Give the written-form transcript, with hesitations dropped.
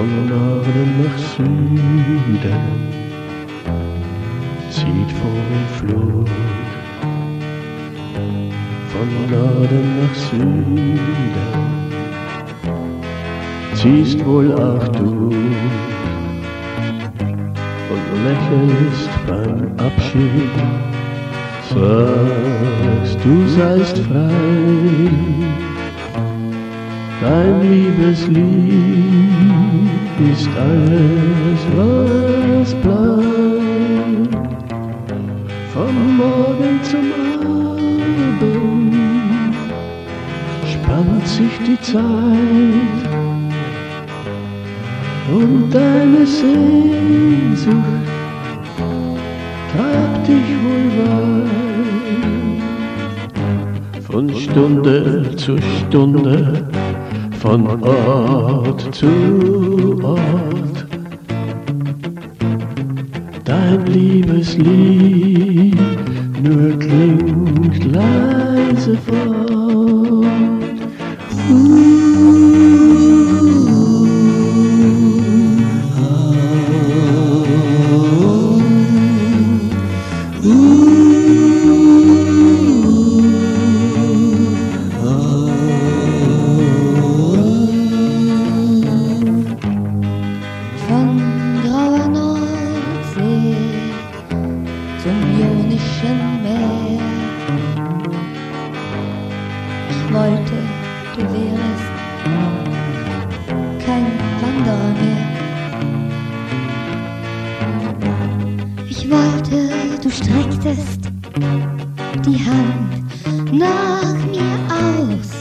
Von Norden nach Süden zieht Vogelflug. Von Norden nach Süden ziehst wohl auch du und lächelst beim Abschied, sagst du seist frei. Dein Liebeslied ist alles, was bleibt. Vom Morgen zum Abend spannt sich die Zeit und deine Sehnsucht treibt dich wohl weit. Von Stunde zu Stunde, von Ort zu Ort, dein Liebeslied nur klingt leise fort. Von grauer Nordsee zum Ionischen Meer. Ich wollte, du wärest kein Wanderer mehr. Ich wollte, du strecktest die Hand nach mir aus.